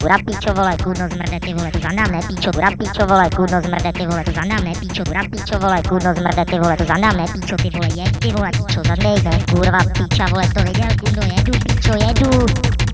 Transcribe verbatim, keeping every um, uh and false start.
dura píčo, vole, kudno zmrde, ty vole, to za nám ne, píčo, dura píčo, vole, kudno zmrde, ty vole, to za nám ne, píčo, dura píčo, vole, kudno zmrde, ty vole, to za nám ne, píčo, ty vole, jeď, ty vole, píčo, za nej, ne, kurva, píča, vole, to viděl, kudno, jedu, píčo, jedu.